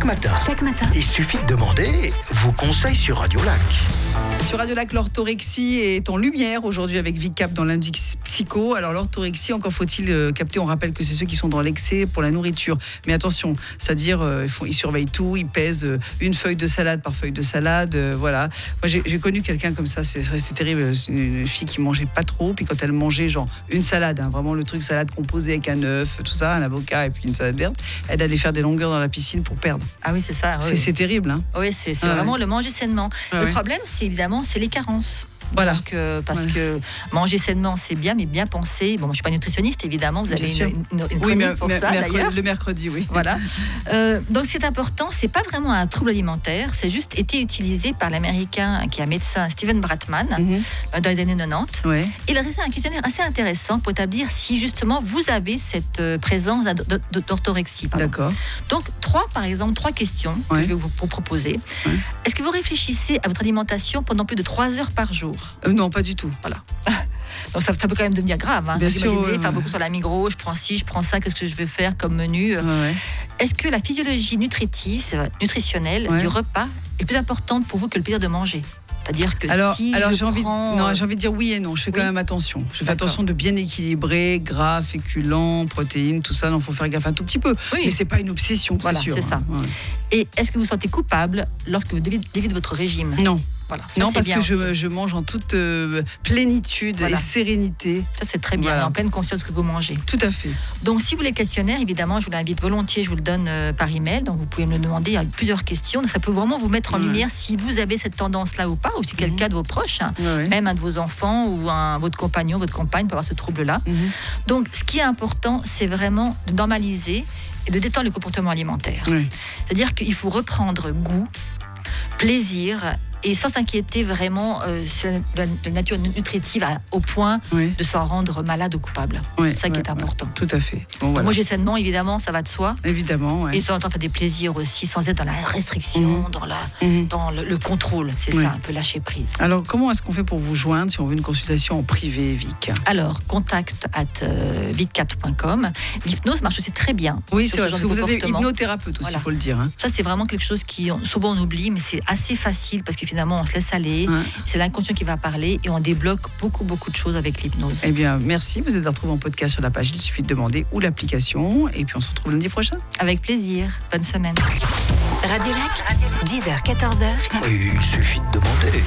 Chaque matin, Il suffit de demander vos conseils sur Radio Lac. Sur Radio Lac, l'orthorexie est en lumière aujourd'hui avec Vicap dans l'indice psycho. Alors l'orthorexie, encore faut-il capter, on rappelle que c'est ceux qui sont dans l'excès pour la nourriture. Mais attention, c'est-à-dire ils surveillent tout, ils pèsent une feuille de salade par feuille de salade, voilà. Moi j'ai connu quelqu'un comme ça, c'est terrible, c'est une fille qui mangeait pas trop, puis quand elle mangeait genre une salade, vraiment le truc salade composé avec un œuf, tout ça, un avocat et puis une salade verte, elle allait faire des longueurs dans la piscine pour perdre. Ah oui, c'est ça. Oui. C'est terrible. Hein. Oui, c'est vraiment le manger sainement. Le problème, c'est évidemment, c'est les carences. Voilà. Donc, parce que manger sainement, c'est bien, mais bien penser. Bon, moi, je ne suis pas nutritionniste, évidemment. Vous avez une chronique pour ça, d'ailleurs. Le mercredi, oui. Voilà. Donc, ce qui est important, ce n'est pas vraiment un trouble alimentaire. C'est juste été utilisé par l'Américain qui est un médecin, Steven Bratman, dans les années 90. Ouais. Il a dressé un questionnaire assez intéressant pour établir si, justement, vous avez cette présence d'orthorexie. D'accord. Donc, trois questions que je vais vous proposer. Ouais. Est-ce que vous réfléchissez à votre alimentation pendant plus de 3 heures par jour ? Non, pas du tout. Voilà. Donc ça peut quand même devenir grave. Hein. Bien sûr, faire beaucoup sur la Migros, je prends ci, je prends ça, qu'est-ce que je vais faire comme menu Est-ce que la physiologie nutritionnelle du repas est plus importante pour vous que le plaisir de manger ? C'est-à-dire que j'ai envie de dire oui et non. Je fais quand même attention. Je fais attention de bien équilibrer gras, féculents, protéines, tout ça. Il faut faire gaffe un tout petit peu. Oui. Mais c'est pas une obsession, voilà, c'est sûr. C'est ça. Ouais. Et est-ce que vous vous sentez coupable lorsque vous déviez de votre régime ? Non. Voilà. Non, parce que je mange en toute plénitude et sérénité. Ça, c'est très bien, et en pleine conscience de ce que vous mangez. Tout à fait. Donc, si vous voulez le questionnaire, évidemment, je vous l'invite volontiers, je vous le donne par email. Donc, vous pouvez me le demander, il y a plusieurs questions. Donc, ça peut vraiment vous mettre en lumière si vous avez cette tendance-là ou pas, ou si quelqu'un de vos proches, même un de vos enfants ou votre compagnon, votre compagne peut avoir ce trouble-là. Donc, ce qui est important, c'est vraiment de normaliser et de détendre le comportement alimentaire. C'est-à-dire qu'il faut reprendre goût, plaisir, et sans s'inquiéter vraiment sur la nature nutritive au point de s'en rendre malade ou coupable. C'est ça qui est important. Tout à fait. Bon, voilà. Moi, j'ai sainement, évidemment, ça va de soi. Évidemment. Et sans temps faire des plaisirs aussi, sans être dans la restriction, dans le contrôle. C'est ça, un peu lâcher prise. Alors, comment est-ce qu'on fait pour vous joindre si on veut une consultation en privé, Vic ? Alors, contact@vicap.com. L'hypnose marche aussi très bien. Oui, c'est vrai, parce que vous êtes hypnothérapeute aussi, il faut le dire. Hein. Ça, c'est vraiment quelque chose qui, souvent, on oublie, mais c'est assez facile parce que finalement, on se laisse aller. C'est l'inconscient qui va parler et on débloque beaucoup de choses avec l'hypnose. Eh bien, merci. Vous êtes retrouvé en podcast sur la page. Il suffit de demander ou l'application. Et puis, on se retrouve lundi prochain. Avec plaisir. Bonne semaine. Radio Lac, 10h, 14h. Il suffit de demander.